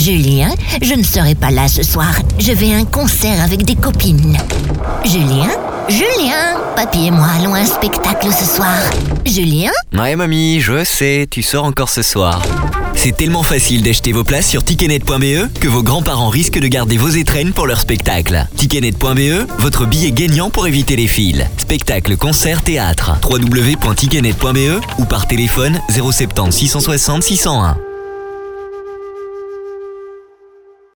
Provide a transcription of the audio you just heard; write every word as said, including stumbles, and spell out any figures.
Julien, je ne serai pas là ce soir. Je vais à un concert avec des copines. Julien Julien Papy et moi allons à un spectacle ce soir. Julien Ouais mamie, je sais, tu sors encore ce soir. C'est tellement facile d'acheter vos places sur ticketnet point b e que vos grands-parents risquent de garder vos étrennes pour leur spectacle. ticketnet point b e, votre billet gagnant pour éviter les files. Spectacle, concert, théâtre. w w w point ticketnet point b e ou par téléphone zéro sept zéro six cent soixante six cent un.